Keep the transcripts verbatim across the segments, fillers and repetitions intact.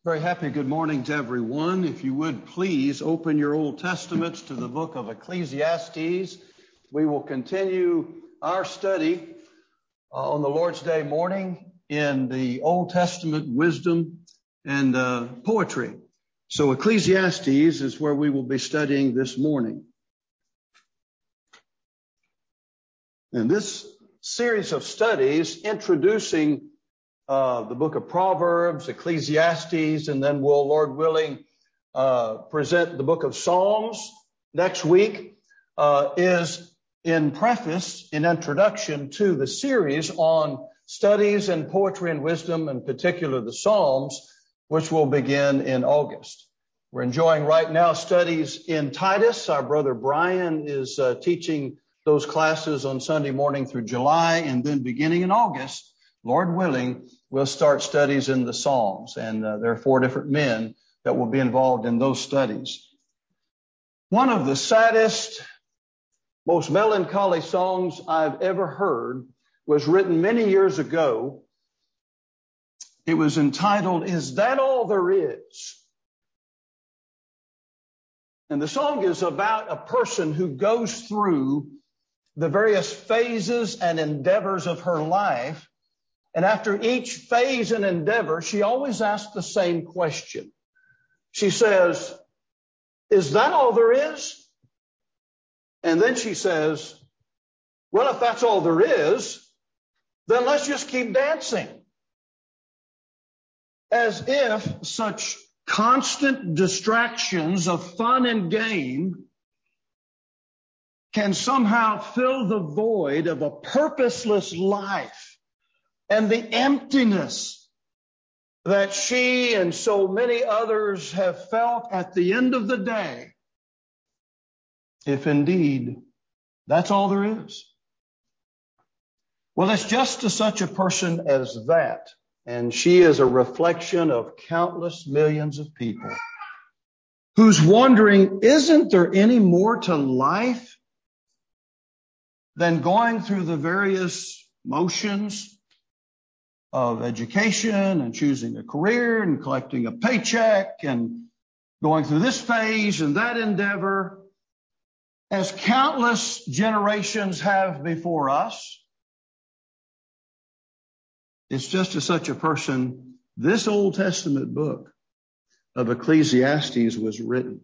Very happy good morning to everyone. If you would please open your Old Testaments to the book of Ecclesiastes. We will continue our study uh, on the Lord's Day morning in the Old Testament wisdom and uh, poetry. So Ecclesiastes is where we will be studying this morning. And this series of studies introducing Uh, the book of Proverbs, Ecclesiastes, and then we'll, Lord willing, uh, present the book of Psalms next week, uh, is in preface, in introduction to the series on studies in poetry and wisdom, in particular the Psalms, which will begin in August. We're enjoying right now studies in Titus. Our brother Brian is uh, teaching those classes on Sunday morning through July, and then beginning in August, Lord willing, we'll start studies in the Psalms, and uh, there are four different men that will be involved in those studies. One of the saddest, most melancholy songs I've ever heard was written many years ago. It was entitled, "Is That All There Is?" And the song is about a person who goes through the various phases and endeavors of her life. And after each phase and endeavor, she always asks the same question. She says, "Is that all there is?" And then she says, "Well, if that's all there is, then let's just keep dancing." As if such constant distractions of fun and game can somehow fill the void of a purposeless life and the emptiness that she and so many others have felt at the end of the day, if indeed that's all there is. Well, it's just to such a person as that, and she is a reflection of countless millions of people who's wondering, isn't there any more to life than going through the various motions of education and choosing a career and collecting a paycheck and going through this phase and that endeavor, as countless generations have before us? It's just to such a person, this Old Testament book of Ecclesiastes was written.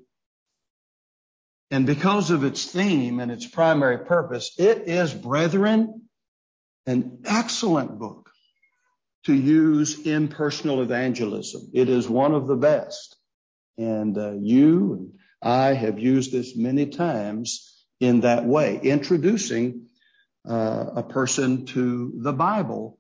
And because of its theme and its primary purpose, it is, brethren, an excellent book to use in personal evangelism. It is one of the best. And uh, you and I have used this many times in that way, introducing uh, a person to the Bible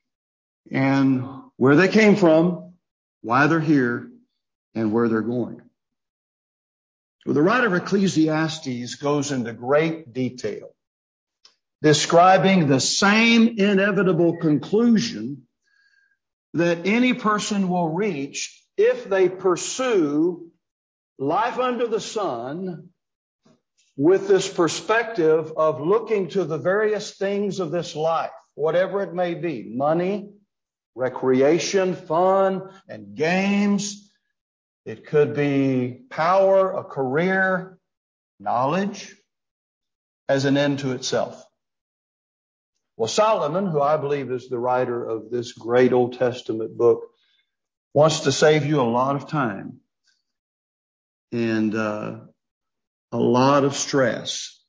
and where they came from, why they're here, and where they're going. Well, the writer of Ecclesiastes goes into great detail, describing the same inevitable conclusion that any person will reach if they pursue life under the sun with this perspective of looking to the various things of this life, whatever it may be, money, recreation, fun, and games. It could be power, a career, knowledge, as an end to itself. Well, Solomon, who I believe is the writer of this great Old Testament book, wants to save you a lot of time and uh, a lot of stress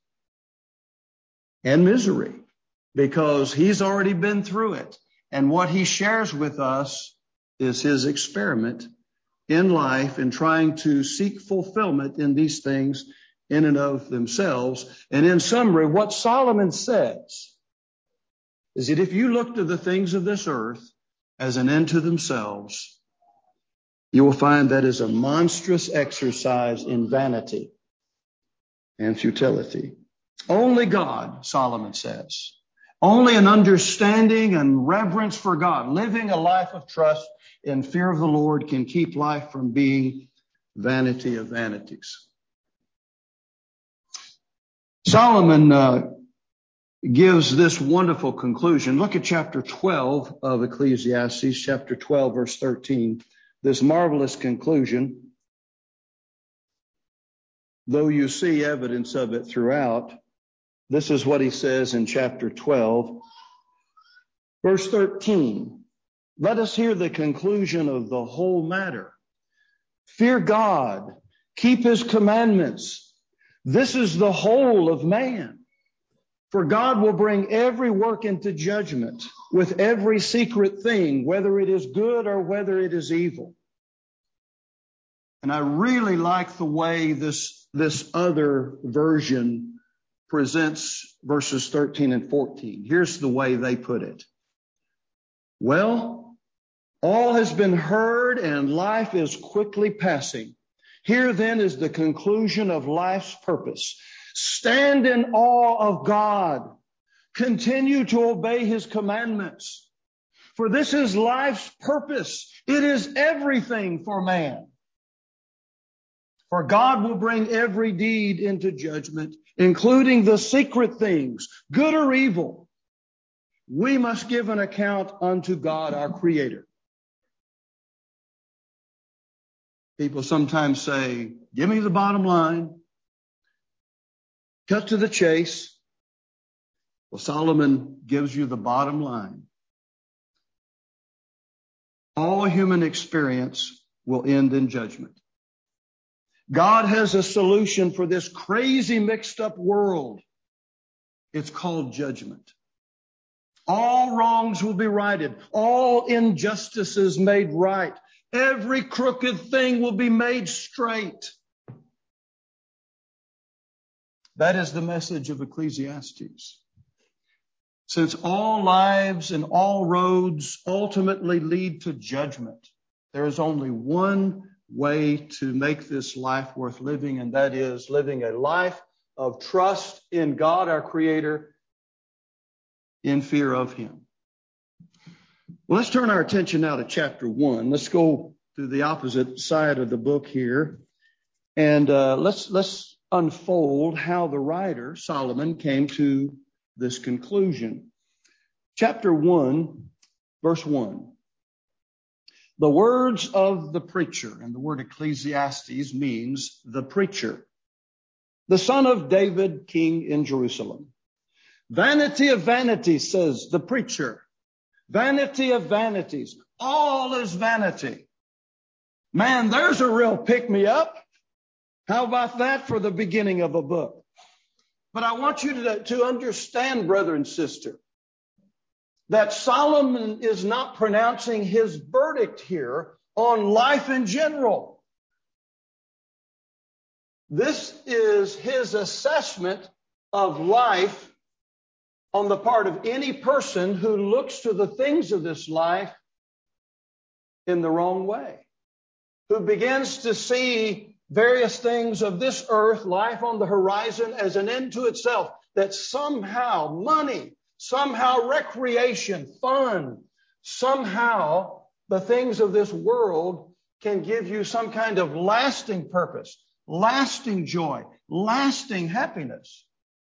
and misery, because he's already been through it. And what he shares with us is his experiment in life in trying to seek fulfillment in these things in and of themselves. And in summary, what Solomon says is that if you look to the things of this earth as an end to themselves, you will find that is a monstrous exercise in vanity and futility. Only God, Solomon says, only an understanding and reverence for God, living a life of trust in fear of the Lord, can keep life from being vanity of vanities. Solomon uh, gives this wonderful conclusion. Look at chapter twelve of Ecclesiastes, chapter twelve, verse thirteen. this marvelous conclusion, though you see evidence of it throughout. This is what he says in chapter twelve, verse thirteen. Let us hear the conclusion of the whole matter. Fear God, keep his commandments. This is the whole of man. For God will bring every work into judgment with every secret thing, whether it is good or whether it is evil. And I really like the way this, this other version presents verses thirteen and fourteen. Here's the way they put it. Well, all has been heard and life is quickly passing. Here then is the conclusion of life's purpose. Stand in awe of God. Continue to obey his commandments. For this is life's purpose. It is everything for man. For God will bring every deed into judgment, including the secret things, good or evil. We must give an account unto God, our Creator. People sometimes say, give me the bottom line. Cut to the chase. Well, Solomon gives you the bottom line. All human experience will end in judgment. God has a solution for this crazy mixed up world. It's called judgment. All wrongs will be righted. All injustices made right. Every crooked thing will be made straight. That is the message of Ecclesiastes. Since all lives and all roads ultimately lead to judgment, there is only one way to make this life worth living, and that is living a life of trust in God, our Creator, in fear of him. Well, let's turn our attention now to chapter one. Let's go to the opposite side of the book here, and uh, let's let's unfold how the writer, Solomon, came to this conclusion. Chapter one, verse one. The words of the preacher, and the word Ecclesiastes means the preacher, the son of David, king in Jerusalem. Vanity of vanities, says the preacher. Vanity of vanities. All is vanity. Man, there's a real pick-me-up. How about that for the beginning of a book? But I want you to, to understand, brother and sister, that Solomon is not pronouncing his verdict here on life in general. This is his assessment of life on the part of any person who looks to the things of this life in the wrong way, who begins to see various things of this earth, life on the horizon, as an end to itself, that somehow money, somehow recreation, fun, somehow the things of this world can give you some kind of lasting purpose, lasting joy, lasting happiness.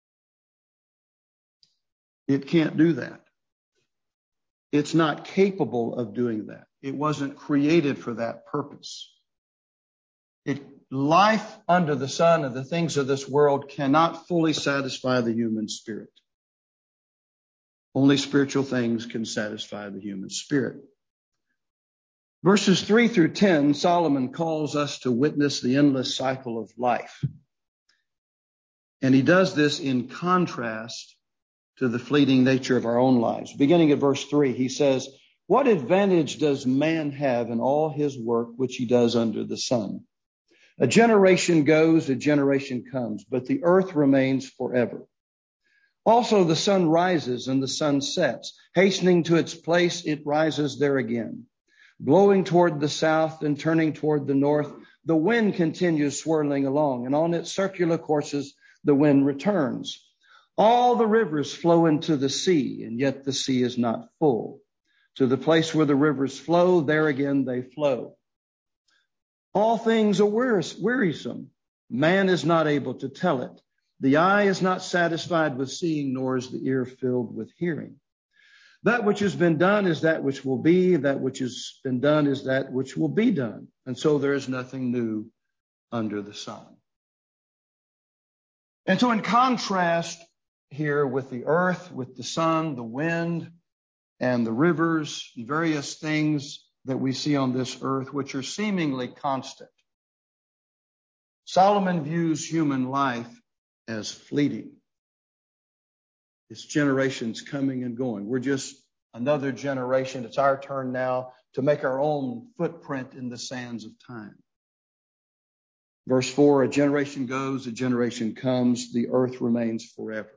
It can't do that. It's not capable of doing that. It wasn't created for that purpose. It, life under the sun and the things of this world cannot fully satisfy the human spirit. Only spiritual things can satisfy the human spirit. Verses three through ten, Solomon calls us to witness the endless cycle of life. And he does this in contrast to the fleeting nature of our own lives. Beginning at verse three, he says, "What advantage does man have in all his work which he does under the sun? A generation goes, a generation comes, but the earth remains forever. Also the sun rises and the sun sets. Hastening to its place, it rises there again. Blowing toward the south and turning toward the north, the wind continues swirling along, and on its circular courses the wind returns. All the rivers flow into the sea, and yet the sea is not full. To the place where the rivers flow, there again they flow. All things are wearisome. Man is not able to tell it. The eye is not satisfied with seeing, nor is the ear filled with hearing. That which has been done is that which will be. That which has been done is that which will be done. And so there is nothing new under the sun. And so in contrast here with the earth, with the sun, the wind, and the rivers, and various things that we see on this earth, which are seemingly constant, Solomon views human life as fleeting. It's generations coming and going. We're just another generation. It's our turn now to make our own footprint in the sands of time. Verse four, a generation goes, a generation comes, the earth remains forever.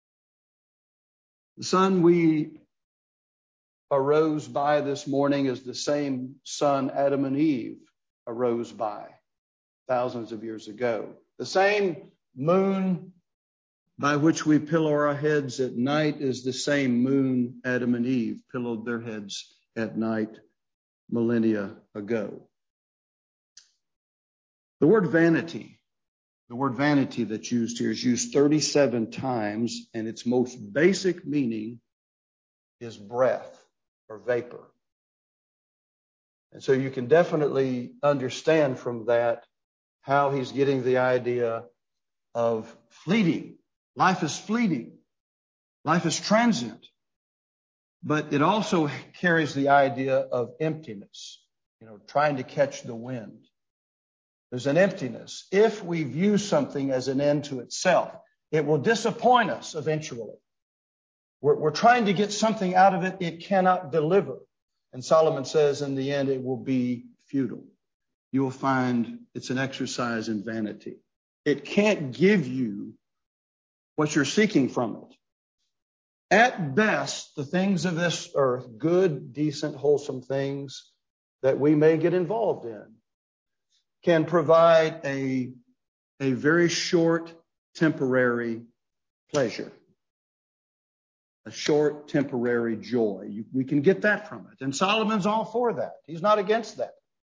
The sun we arose by this morning is the same sun Adam and Eve arose by thousands of years ago. The same moon by which we pillow our heads at night is the same moon Adam and Eve pillowed their heads at night millennia ago. The word vanity, the word vanity that's used here is used thirty-seven times, and its most basic meaning is breath or vapor. And so you can definitely understand from that how he's getting the idea of fleeting. Life is fleeting. Life is transient. But it also carries the idea of emptiness, you know, trying to catch the wind. There's an emptiness. If we view something as an end to itself, it will disappoint us eventually. We're, we're trying to get something out of it it cannot deliver. And Solomon says in the end it will be futile. You will find it's an exercise in vanity. It can't give you what you're seeking from it. At best, the things of this earth, good, decent, wholesome things that we may get involved in, can provide a, a very short, temporary pleasure, a short, temporary joy. You, we can get that from it. And Solomon's all for that. He's not against that.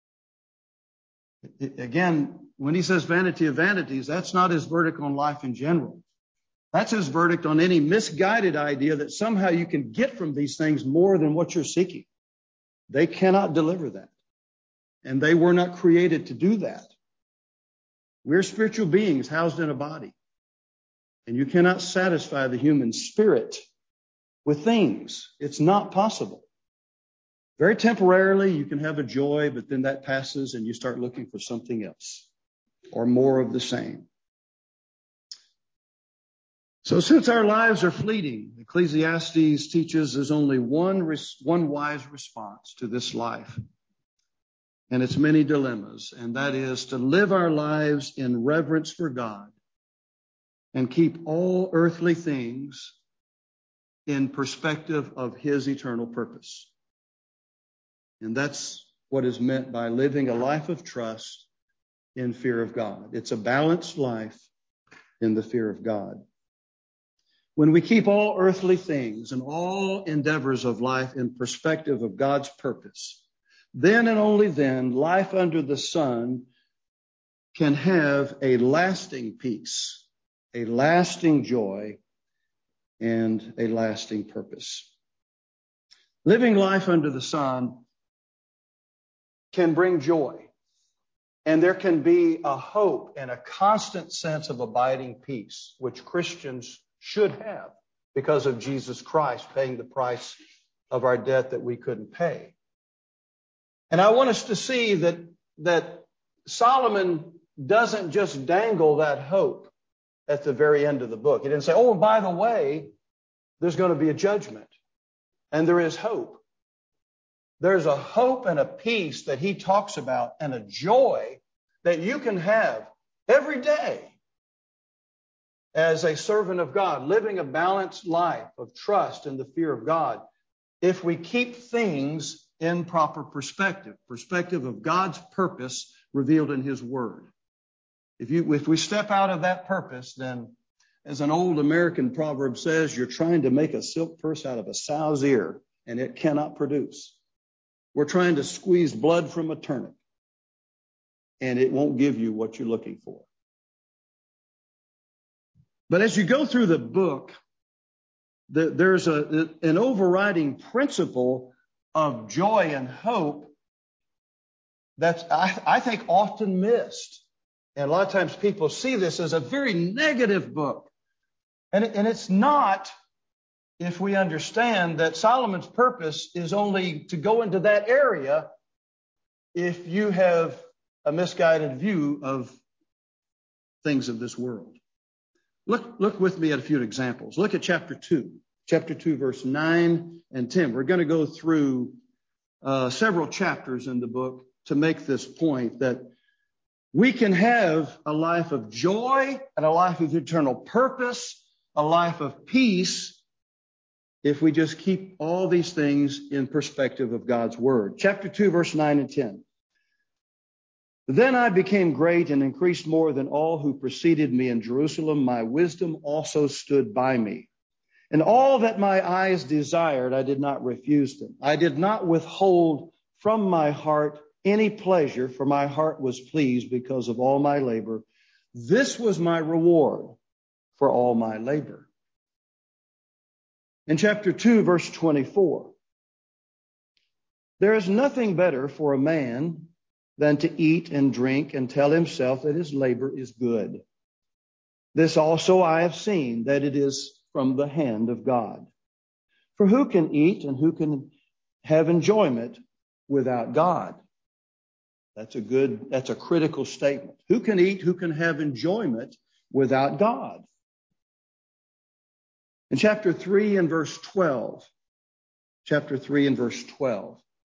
It, again, when he says vanity of vanities, that's not his verdict on life in general. That's his verdict on any misguided idea that somehow you can get from these things more than what you're seeking. They cannot deliver that. And they were not created to do that. We're spiritual beings housed in a body. And you cannot satisfy the human spirit with things. It's not possible. Very temporarily, you can have a joy, but then that passes and you start looking for something else or more of the same. So since our lives are fleeting, Ecclesiastes teaches there's only one, res- one wise response to this life and its many dilemmas, and that is to live our lives in reverence for God and keep all earthly things in perspective of His eternal purpose. And that's what is meant by living a life of trust in fear of God. It's a balanced life in the fear of God. When we keep all earthly things and all endeavors of life in perspective of God's purpose, then and only then life under the sun can have a lasting peace, a lasting joy, and a lasting purpose. Living life under the sun can bring joy, and there can be a hope and a constant sense of abiding peace, which Christians should have because of Jesus Christ paying the price of our debt that we couldn't pay. And I want us to see that, that Solomon doesn't just dangle that hope at the very end of the book. He didn't say, oh, by the way, there's going to be a judgment. And there is hope. There's a hope and a peace that he talks about and a joy that you can have every day as a servant of God, living a balanced life of trust and the fear of God, if we keep things in proper perspective, perspective of God's purpose revealed in His Word. If you, if we step out of that purpose, then as an old American proverb says, you're trying to make a silk purse out of a sow's ear, and it cannot produce. We're trying to squeeze blood from a turnip, and it won't give you what you're looking for. But as you go through the book, there's a, an overriding principle of joy and hope that's, I, I think, often missed. And a lot of times people see this as a very negative book. And, it, and it's not, if we understand that Solomon's purpose is only to go into that area if you have a misguided view of things of this world. Look, look with me at a few examples. Look at chapter two. Chapter two, verse nine and ten. We're going to go through uh, several chapters in the book to make this point that we can have a life of joy and a life of eternal purpose, a life of peace, if we just keep all these things in perspective of God's word. Chapter two, verse nine and ten. Then I became great and increased more than all who preceded me in Jerusalem. My wisdom also stood by me. And all that my eyes desired, I did not refuse them. I did not withhold from my heart any pleasure, for my heart was pleased because of all my labor. This was my reward for all my labor. In chapter two, verse twenty-four, there is nothing better for a man than to eat and drink and tell himself that his labor is good. This also I have seen, that it is from the hand of God. For who can eat and who can have enjoyment without God? That's a good, that's a critical statement. Who can eat, who can have enjoyment without God? In chapter three and verse twelve, chapter three and verse twelve,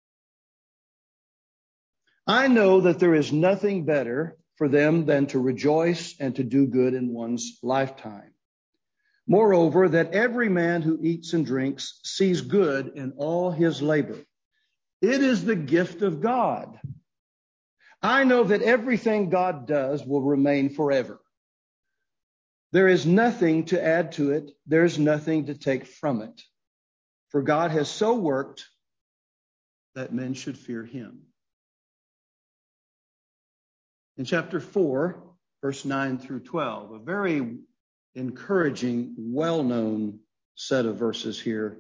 I know that there is nothing better for them than to rejoice and to do good in one's lifetime. Moreover, that every man who eats and drinks sees good in all his labor. It is the gift of God. I know that everything God does will remain forever. There is nothing to add to it. There is nothing to take from it. For God has so worked that men should fear him. In chapter four, verse nine through twelve, a very encouraging, well-known set of verses here.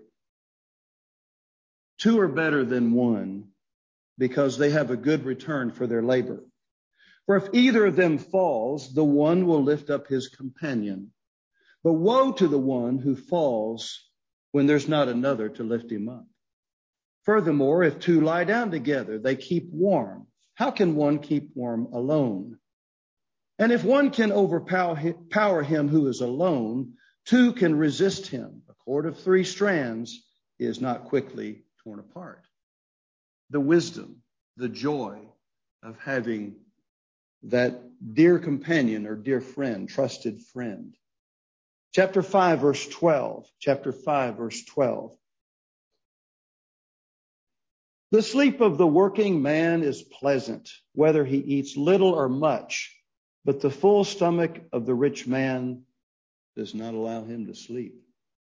Two are better than one because they have a good return for their labor. For if either of them falls, the one will lift up his companion. But woe to the one who falls when there's not another to lift him up. Furthermore, if two lie down together, they keep warm. How can one keep warm alone? And if one can overpower him who is alone, two can resist him. A cord of three strands is not quickly torn apart. The wisdom, the joy of having that dear companion or dear friend, trusted friend. Chapter five, verse twelve. Chapter five, verse twelve. The sleep of the working man is pleasant, whether he eats little or much, but the full stomach of the rich man does not allow him to sleep.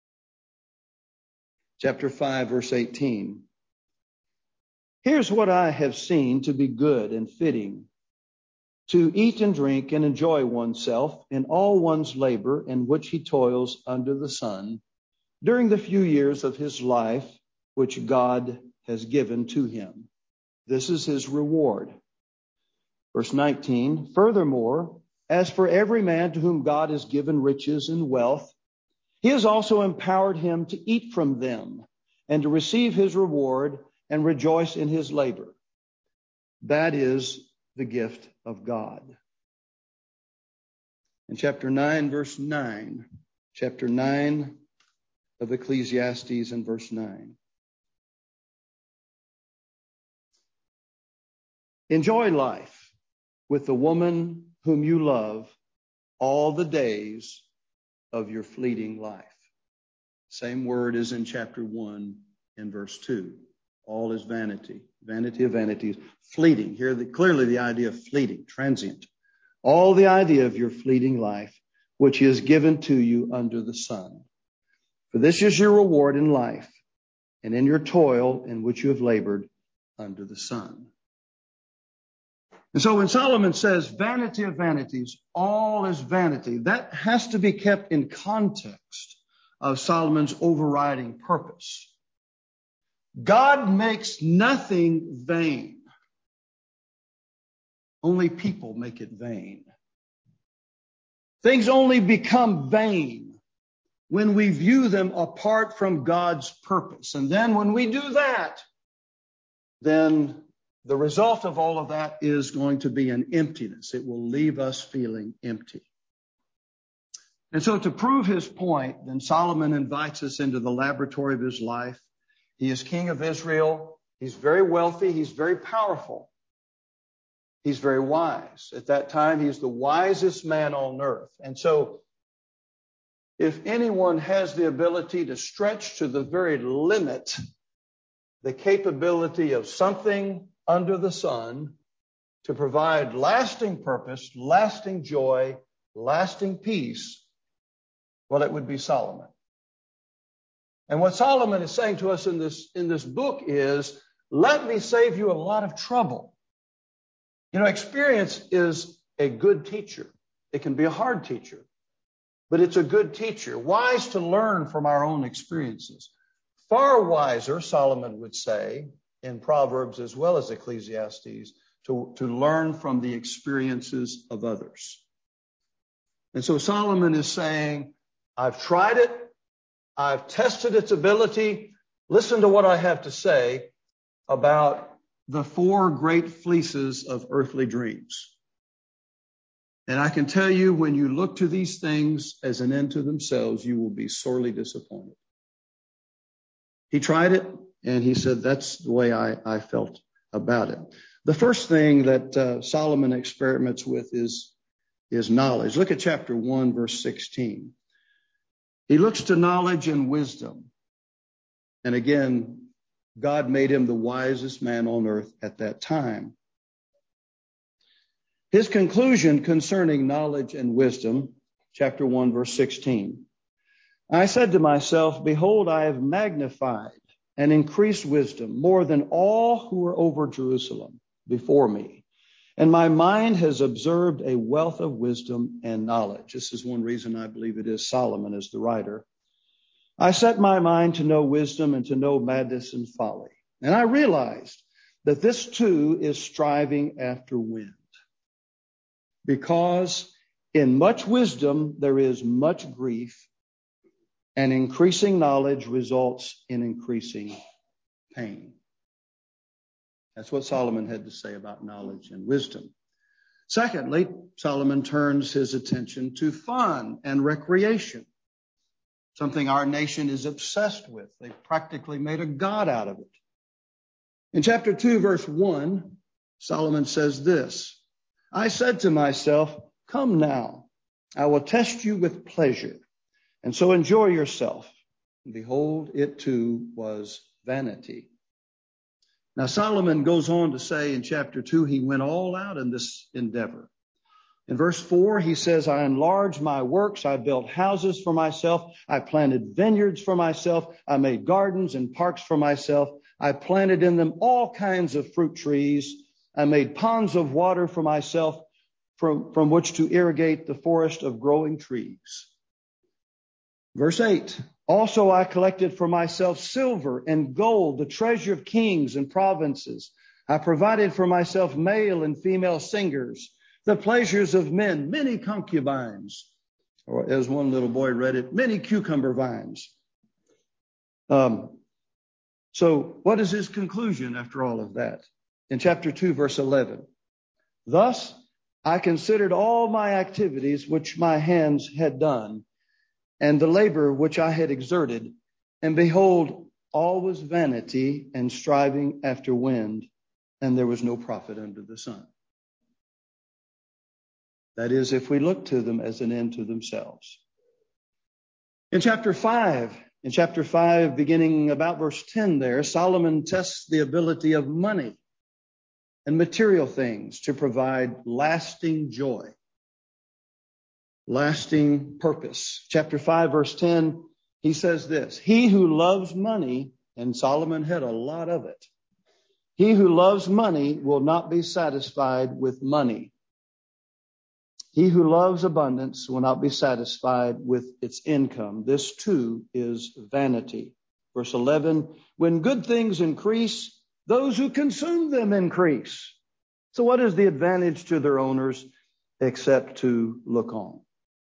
Chapter five, verse eighteen. Here's what I have seen to be good and fitting, to eat and drink and enjoy oneself in all one's labor in which he toils under the sun during the few years of his life which God has given to him. This is his reward. Verse nineteen, furthermore, as for every man to whom God has given riches and wealth, he has also empowered him to eat from them and to receive his reward and rejoice in his labor. That is the gift of God. In chapter nine, verse nine, chapter nine of Ecclesiastes and verse nine. Enjoy life with the woman whom you love all the days of your fleeting life. Same word as in chapter one and verse two. All is vanity, vanity of vanities, fleeting. Here, the, clearly the idea of fleeting, transient. All the idea of your fleeting life, which is given to you under the sun. For this is your reward in life and in your toil in which you have labored under the sun. And so when Solomon says vanity of vanities, all is vanity, that has to be kept in context of Solomon's overriding purpose. God makes nothing vain. Only people make it vain. Things only become vain when we view them apart from God's purpose. And then when we do that, then the result of all of that is going to be an emptiness. It will leave us feeling empty. And so to prove his point, then Solomon invites us into the laboratory of his life. He is king of Israel. He's very wealthy. He's very powerful. He's very wise. At that time, he's the wisest man on earth. And so if anyone has the ability to stretch to the very limit the capability of something under the sun to provide lasting purpose, lasting joy, lasting peace, well, it would be Solomon. And what Solomon is saying to us in this, in this book is, let me save you a lot of trouble. You know, experience is a good teacher. It can be a hard teacher, but it's a good teacher, wise to learn from our own experiences. Far wiser, Solomon would say, in Proverbs as well as Ecclesiastes, to, to learn from the experiences of others. And so Solomon is saying, I've tried it. I've tested its ability. Listen to what I have to say about the four great fleeces of earthly dreams. And I can tell you, when you look to these things as an end to themselves, you will be sorely disappointed. He tried it, and he said, that's the way I, I felt about it. The first thing that uh, Solomon experiments with is, is knowledge. Look at chapter one, verse sixteen. He looks to knowledge and wisdom. And again, God made him the wisest man on earth at that time. His conclusion concerning knowledge and wisdom, chapter one, verse sixteen. I said to myself, behold, I have magnified and increased wisdom more than all who are over Jerusalem before me. And my mind has observed a wealth of wisdom and knowledge. This is one reason I believe it is Solomon as the writer. I set my mind to know wisdom and to know madness and folly. And I realized that this too is striving after wind. Because in much wisdom there is much grief, and increasing knowledge results in increasing pain. That's what Solomon had to say about knowledge and wisdom. Secondly, Solomon turns his attention to fun and recreation, something our nation is obsessed with. They've practically made a god out of it. In chapter two, verse one, Solomon says this, I said to myself, come now, I will test you with pleasure, and so enjoy yourself. And behold, it too was vanity. Now, Solomon goes on to say in chapter two, he went all out in this endeavor. In verse four, he says, I enlarged my works. I built houses for myself. I planted vineyards for myself. I made gardens and parks for myself. I planted in them all kinds of fruit trees. I made ponds of water for myself from, from which to irrigate the forest of growing trees. Verse eight, also I collected for myself silver and gold, the treasure of kings and provinces. I provided for myself male and female singers, the pleasures of men, many concubines, or as one little boy read it, many cucumber vines. Um, so what is his conclusion after all of that? In chapter two, verse eleven, thus I considered all my activities which my hands had done, and the labor which I had exerted, and behold, all was vanity and striving after wind, and there was no profit under the sun. That is, if we look to them as an end to themselves. In chapter five, in chapter five, beginning about verse ten there, Solomon tests the ability of money and material things to provide lasting joy, lasting purpose. Chapter five, verse ten, he says this, he who loves money, and Solomon had a lot of it, he who loves money will not be satisfied with money. He who loves abundance will not be satisfied with its income. This too is vanity. Verse eleven, when good things increase, those who consume them increase. So what is the advantage to their owners except to look on?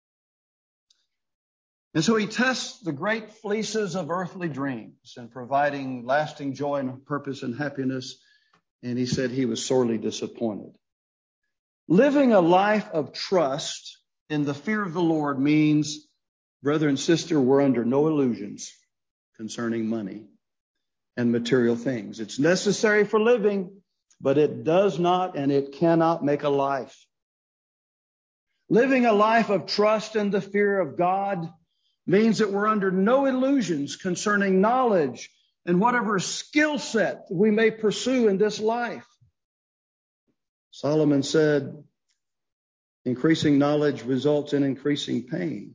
And so he tests the great fleeces of earthly dreams and providing lasting joy and purpose and happiness. And he said he was sorely disappointed. Living a life of trust in the fear of the Lord means, brother and sister, we're under no illusions concerning money and material things. It's necessary for living, but it does not and it cannot make a life. Living a life of trust in the fear of God means that we're under no illusions concerning knowledge and whatever skill set we may pursue in this life. Solomon said, increasing knowledge results in increasing pain.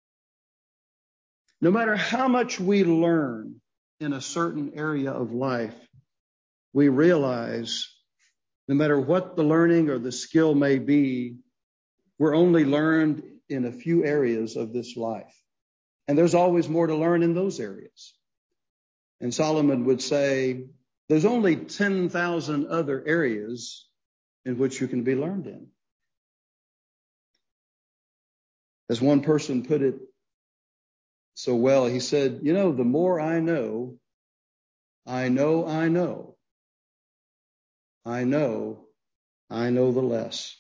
No matter how much we learn in a certain area of life, we realize no matter what the learning or the skill may be, we're only learned in a few areas of this life. And there's always more to learn in those areas. And Solomon would say, there's only ten thousand other areas in which you can be learned in. As one person put it so well, he said, you know, the more I know, I know, I know, I know, I know the less.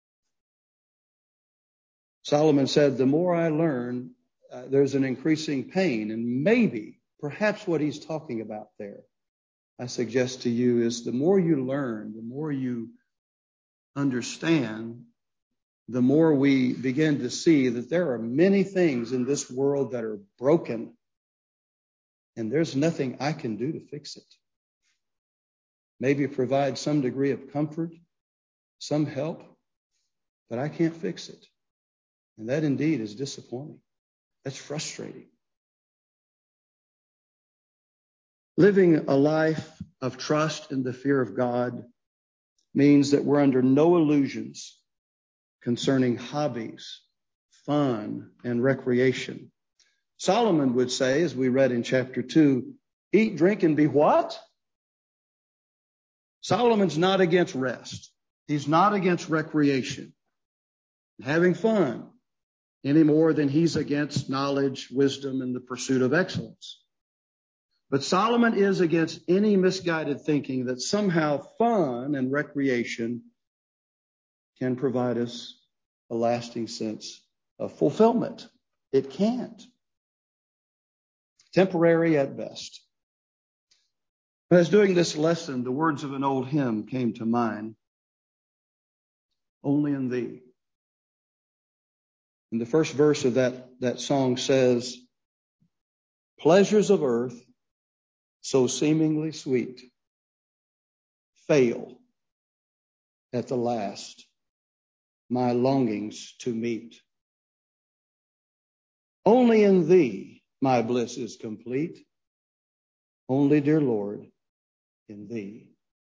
Solomon said, the more I learn, uh, there's an increasing pain. And maybe, perhaps what he's talking about there, I suggest to you, is the more you learn, the more you understand, the more we begin to see that there are many things in this world that are broken, and there's nothing I can do to fix it. Maybe provide some degree of comfort, some help, but I can't fix it. And that indeed is disappointing. That's frustrating. Living a life of trust in the fear of God means that we're under no illusions concerning hobbies, fun, and recreation. Solomon would say, as we read in chapter two, eat, drink, and be what? Solomon's not against rest. He's not against recreation, having fun, any more than he's against knowledge, wisdom, and the pursuit of excellence. But Solomon is against any misguided thinking that somehow fun and recreation can provide us a lasting sense of fulfillment. It can't. Temporary at best. As doing this lesson, the words of an old hymn came to mind. Only in Thee. And the first verse of that, that song says, pleasures of earth, so seemingly sweet, fail at the last my longings to meet. Only in Thee my bliss is complete. Only, dear Lord, in Thee.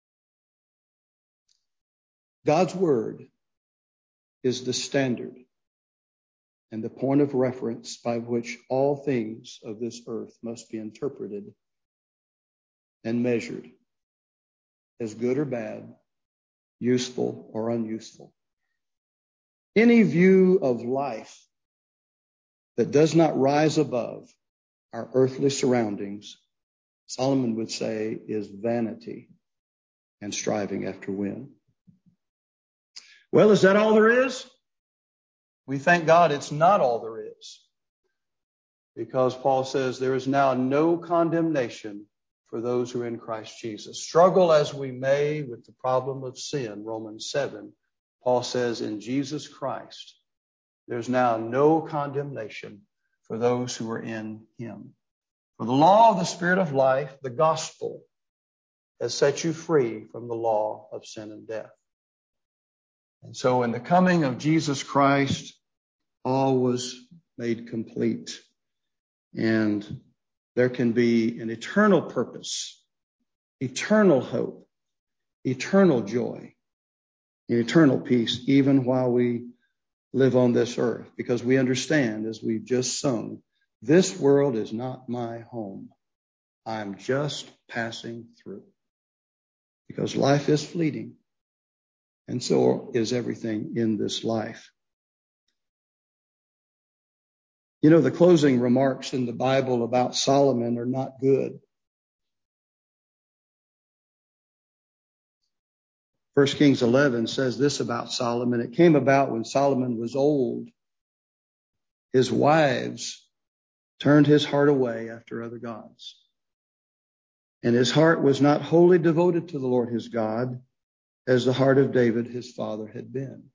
God's Word is the standard and the point of reference by which all things of this earth must be interpreted and measured as good or bad, useful or unuseful. Any view of life that does not rise above our earthly surroundings, Solomon would say, is vanity and striving after wind. Well, is that all there is? We thank God it's not all there is, because Paul says there is now no condemnation for those who are in Christ Jesus. Struggle as we may with the problem of sin, Romans seven, Paul says in Jesus Christ, there's now no condemnation for those who are in Him. For the law of the Spirit of life, the gospel, has set you free from the law of sin and death. And so in the coming of Jesus Christ, all was made complete. And there can be an eternal purpose, eternal hope, eternal joy, and eternal peace, even while we live on this earth, because we understand, as we've just sung, this world is not my home. I'm just passing through. Because life is fleeting, and so is everything in this life. You know, the closing remarks in the Bible about Solomon are not good. First Kings eleven says this about Solomon. It came about when Solomon was old, his wives turned his heart away after other gods. And his heart was not wholly devoted to the Lord his God, as the heart of David his father had been.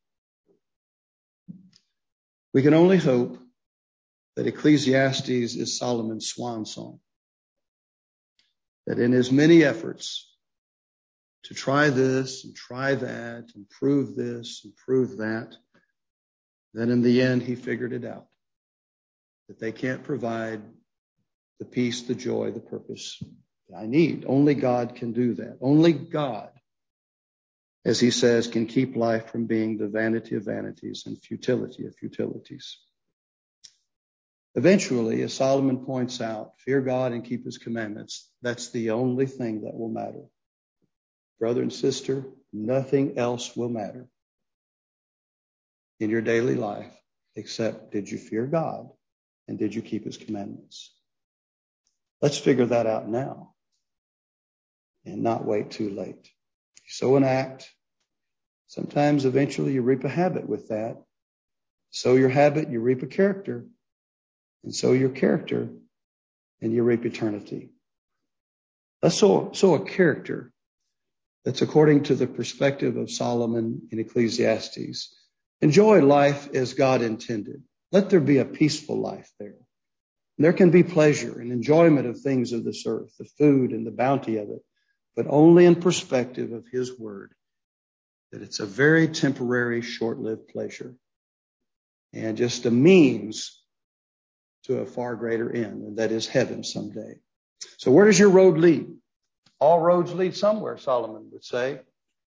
We can only hope that Ecclesiastes is Solomon's swan song. That in his many efforts to try this and try that and prove this and prove that, then in the end he figured it out. That they can't provide the peace, the joy, the purpose that I need. Only God can do that. Only God, as he says, can keep life from being the vanity of vanities and futility of futilities. Eventually, as Solomon points out, fear God and keep his commandments. That's the only thing that will matter. Brother and sister, nothing else will matter in your daily life except, did you fear God and did you keep his commandments? Let's figure that out now and not wait too late. You sow an act. Sometimes eventually you reap a habit with that. Sow your habit, you reap a character. And sow your character, and you reap eternity. Let's sow, sow a character that's according to the perspective of Solomon in Ecclesiastes. Enjoy life as God intended. Let there be a peaceful life there. And there can be pleasure and enjoyment of things of this earth, the food and the bounty of it, but only in perspective of his word, that it's a very temporary, short-lived pleasure and just a means to a far greater end, and that is heaven someday. So where does your road lead? All roads lead somewhere, Solomon would say.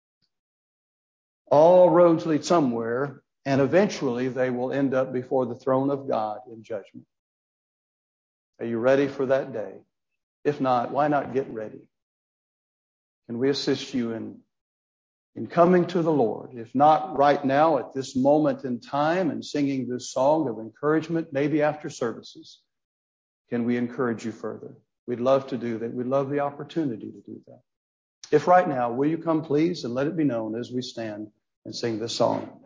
All roads lead somewhere, and eventually they will end up before the throne of God in judgment. Are you ready for that day? If not, why not get ready? Can we assist you in in coming to the Lord? If not right now at this moment in time and singing this song of encouragement, maybe after services, can we encourage you further? We'd love to do that. We'd love the opportunity to do that. If right now, will you come please and let it be known as we stand and sing this song?